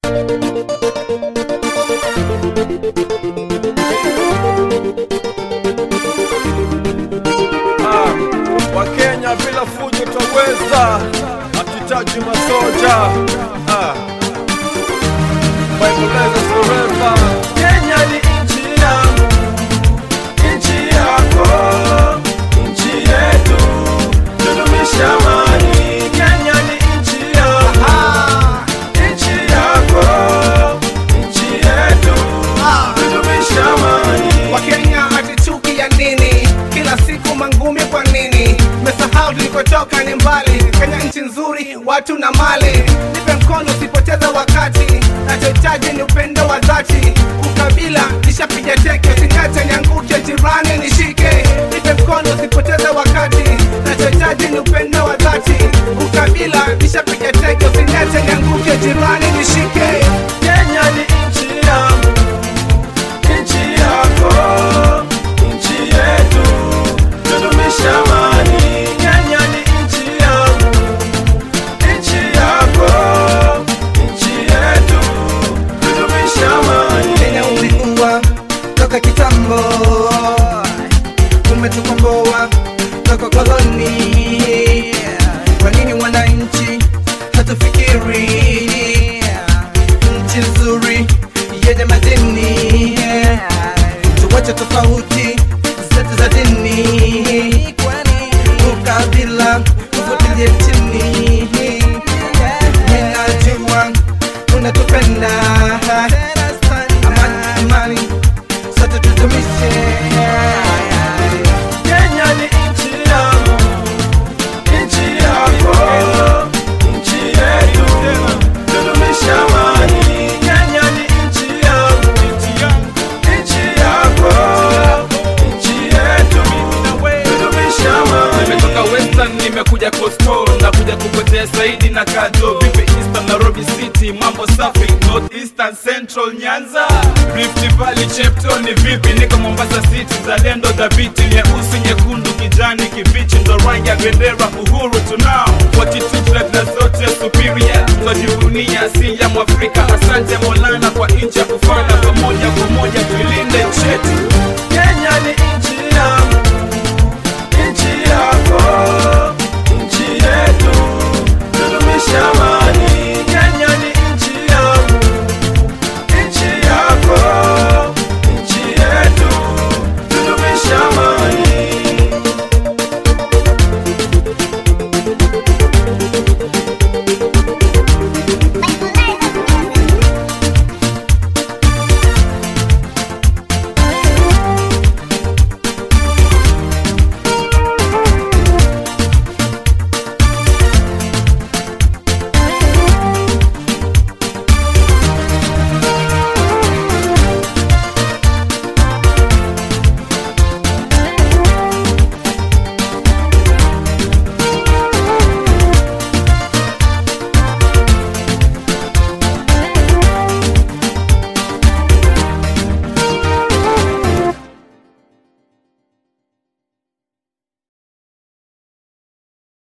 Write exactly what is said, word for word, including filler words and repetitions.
Wakenya bila fujo taweza, hatutaji masoja. Ah, Bible is forever. Kenya ni nchi yangu, nchi yako, nchi yetu, tudumisha amani. Kenya ni nchi yangu, nchi yako, nchi yetu, tudumisha amani. Wakenya hatuchuki ya nini? Kila siku mangumi kwa nini? Mesahau tulikotoka ni mbali. Kenya nchi nzuri, watu na mali. Nipe mkono usipoteza wakati. Nachohitaji ni upendo wa dhati. Ukabila nishapiga teke, usiniache nianguke, jirani nishike. Nipe mkono usipoteza wakati. Nachohitaji ni upendo wa dhati. Ukabila nishapiga teke, usiniache nianguke, jirani nishike. Kenya ni nchi yangu, nchi yako, nchi yetu, tudumisha amani. Kenya ni nchi yangu, nchi yako, nchi yetu, tudumisha amani. Kenya ulikuwa toka kitambo, umetukomboa toka koloni. Kwa nini wananchi hatufikiri nchi nzuri yenye madini? Tuwache tofauti zetu za dini, ukabila uvutilie chini. Ninajua unatupenda, amani, amani, sote tudumishe. Kenya ni nchi yangu, nchi yako, nchi yetu, tudumisha amani. Kenya ni nchi yangu, nchi yako, nchi yetu, tudumisha amani. Nimetoka Western nimekuja Coastal, na kuja kupotea Saidi na Kado. Vipi Eastern Nairobi City, mambo safi. North Eastern Central Nyanza, Rift Valley Cheptoni. Vipi niko Mombasa City, zalendo dhabiti. Nyeusi, nyekundu, kijani kibichi, ndo rangi ya bendera. Uhuru tunao, forty-two tribes zote superior. Tunajivunia asili ya Mwafrika. Asante Maulana kwa nchi ya kufana. Pamoja pamoja tulinde nchi yetu.